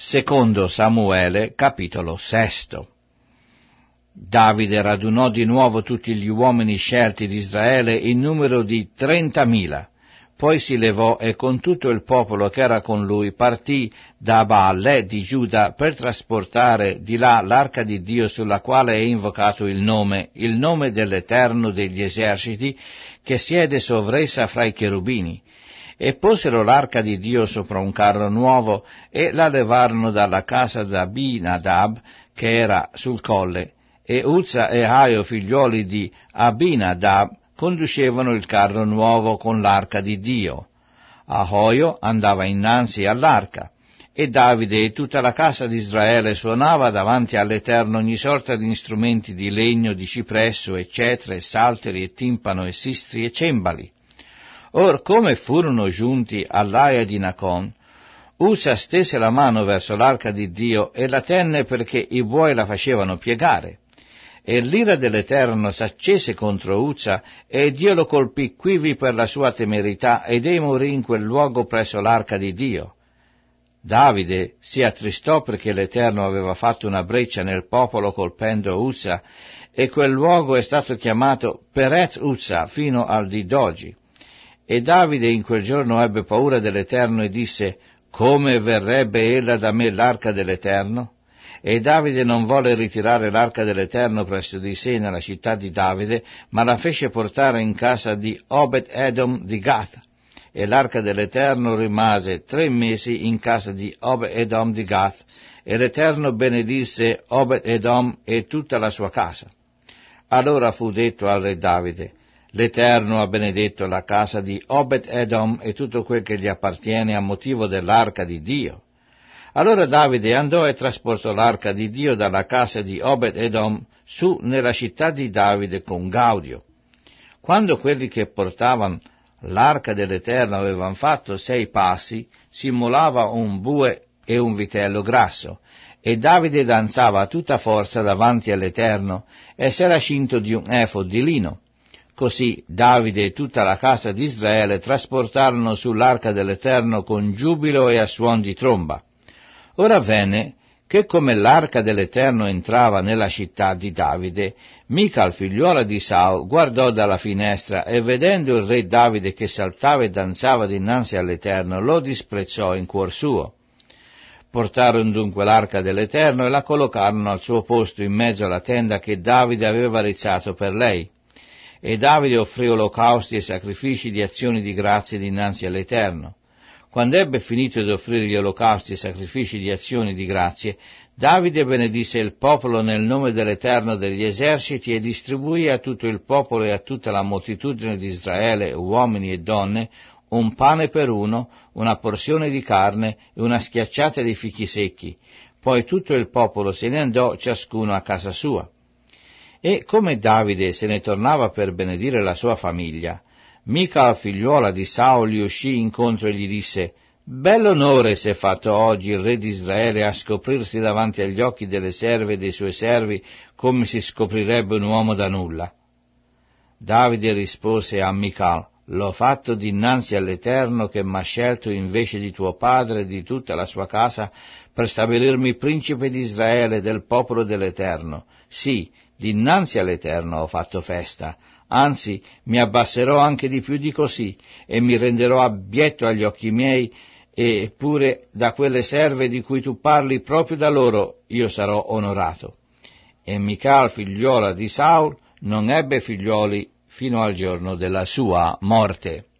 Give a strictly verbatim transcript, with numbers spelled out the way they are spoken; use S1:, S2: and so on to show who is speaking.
S1: Secondo Samuele, capitolo sesto. Davide radunò di nuovo tutti gli uomini scelti di Israele in numero di trentamila. Poi si levò e con tutto il popolo che era con lui partì da Baalle di Giuda per trasportare di là l'arca di Dio sulla quale è invocato il nome, il nome dell'Eterno degli eserciti, che siede sovressa fra i cherubini. E posero l'arca di Dio sopra un carro nuovo e la levarono dalla casa d'Abinadab, che era sul colle, e Uzza e Aio, figliuoli di Abinadab, conducevano il carro nuovo con l'arca di Dio. Ahoio andava innanzi all'arca, e Davide e tutta la casa di Israele suonava davanti all'Eterno ogni sorta di strumenti di legno, di cipresso, e cetre, e salteri, e timpano, e sistri, e cembali. Or, come furono giunti all'aia di Nacon, Uzza stese la mano verso l'arca di Dio e la tenne perché i buoi la facevano piegare. E l'ira dell'Eterno s'accese contro Uzza, e Dio lo colpì quivi per la sua temerità, ed ei morì in quel luogo presso l'arca di Dio. Davide si attristò perché l'Eterno aveva fatto una breccia nel popolo colpendo Uzza, e quel luogo è stato chiamato Peret Uzza fino al dì d'oggi. E Davide in quel giorno ebbe paura dell'Eterno e disse: come verrebbe ella da me l'arca dell'Eterno? E Davide non volle ritirare l'arca dell'Eterno presso di sé nella città di Davide, ma la fece portare in casa di Obed-Edom di Gath. E l'arca dell'Eterno rimase tre mesi in casa di Obed-Edom di Gath, e l'Eterno benedisse Obed-Edom e tutta la sua casa. Allora fu detto al re Davide: l'Eterno ha benedetto la casa di Obed-Edom e tutto quel che gli appartiene a motivo dell'arca di Dio. Allora Davide andò e trasportò l'arca di Dio dalla casa di Obed-Edom su nella città di Davide con gaudio. Quando quelli che portavano l'arca dell'Eterno avevano fatto sei passi, si immolava un bue e un vitello grasso, e Davide danzava a tutta forza davanti all'Eterno, e s'era cinto di un efod di lino. Così Davide e tutta la casa di Israele trasportarono sull'arca dell'Eterno con giubilo e a suon di tromba. Ora avvenne che come l'arca dell'Eterno entrava nella città di Davide, Mical, figliuola di Saul, guardò dalla finestra e vedendo il re Davide che saltava e danzava dinanzi all'Eterno, lo disprezzò in cuor suo. Portarono dunque l'arca dell'Eterno e la collocarono al suo posto in mezzo alla tenda che Davide aveva rizzato per lei. E Davide offrì olocausti e sacrifici di azioni di grazie dinanzi all'Eterno. Quando ebbe finito di offrire gli olocausti e sacrifici di azioni di grazie, Davide benedisse il popolo nel nome dell'Eterno degli eserciti e distribuì a tutto il popolo e a tutta la moltitudine di Israele, uomini e donne, un pane per uno, una porzione di carne e una schiacciata di fichi secchi. Poi tutto il popolo se ne andò ciascuno a casa sua. E come Davide se ne tornava per benedire la sua famiglia, Mical, figliuola di Saul, gli uscì incontro e gli disse: «Bell'onore si è fatto oggi il re di Israele a scoprirsi davanti agli occhi delle serve e dei suoi servi come si scoprirebbe un uomo da nulla». Davide rispose a Mical: «L'ho fatto dinanzi all'Eterno che m'ha scelto invece di tuo padre e di tutta la sua casa per stabilirmi principe di Israele del popolo dell'Eterno. Sì, dinanzi all'Eterno ho fatto festa. Anzi, mi abbasserò anche di più di così, e mi renderò abietto agli occhi miei, e pure da quelle serve di cui tu parli, proprio da loro io sarò onorato». E Mical, figliuola di Saul, non ebbe figlioli fino al giorno della sua morte.